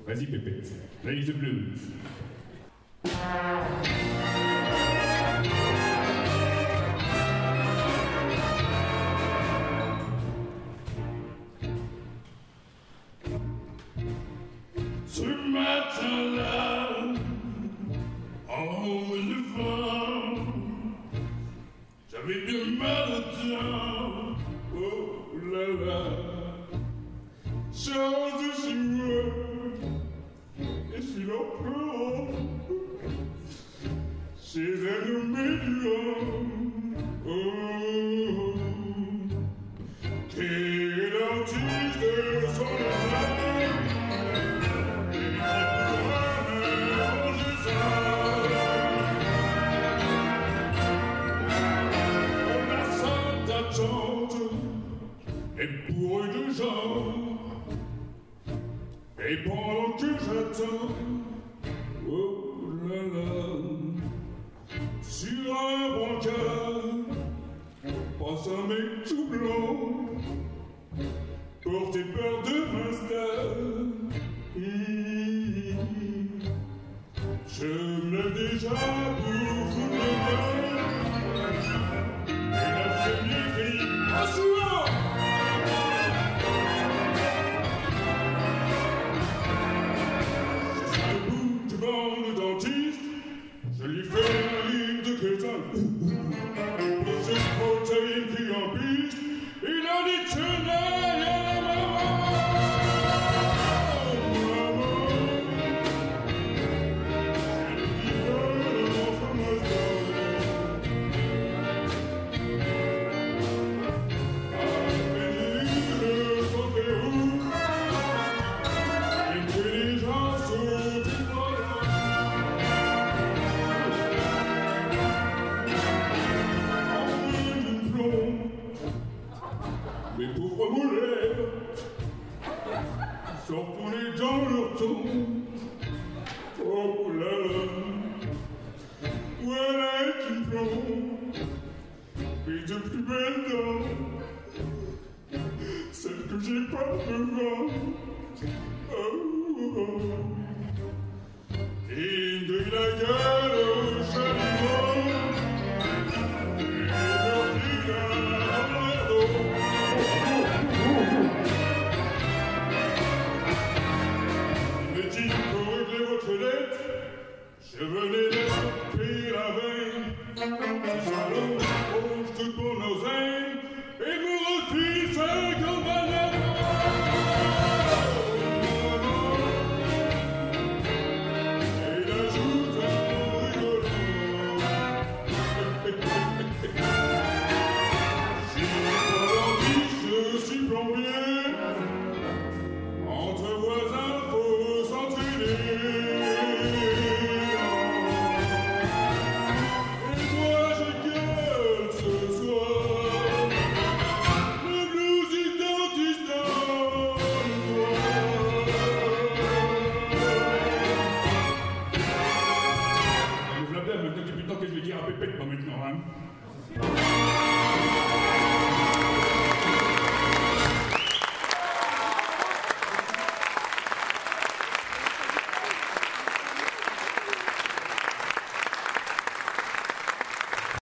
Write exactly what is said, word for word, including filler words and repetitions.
Vas-y, Pépette. Play the blues. Ce matin-là, en le vent, j'avais bien mal au temps. Oh là là, chante de joie, et je suis en pleurant chez un médium. Oh, quel artiste de son état. Et pour eux de gens, et pendant que j'attends, oh là là, sur un brancard, passe un mec tout blanc, porté par deux masters. Mmh. Je me lève déjà pour vous le et la famille crie à souvent. Le dentiste, je lui fais un livre de crétin. Pour ce fauteuil qui en piste, il a dit tenaille à la maman. Maman, j'ai dit non, l'enfant me donne. Avec le santé où l'intelligence au mes pauvres mollets sont retournés dans leur tombe. Oh là là, voilà qui plombe mes deux plus belles dents, celles que j'ai pas devant. Oh, oh. Et de la gueule au chalumeau. Je veux